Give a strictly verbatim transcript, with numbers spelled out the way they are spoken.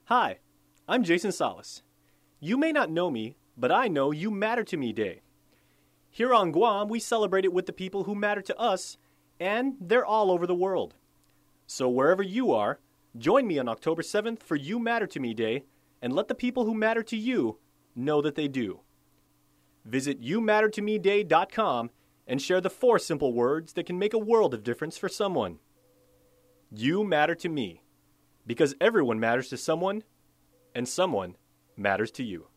Hi, I'm Jason Salas. You may not know me, but I know You Matter to Me Day. Here on Guam, we celebrate it with the people who matter to us, and they're all over the world. So wherever you are, join me on October seventh for You Matter to Me Day, and let the people who matter to you know that they do. Visit you matter to me day dot com and share the four simple words that can make a world of difference for someone. You matter to me, because everyone matters to someone, and someone matters to you.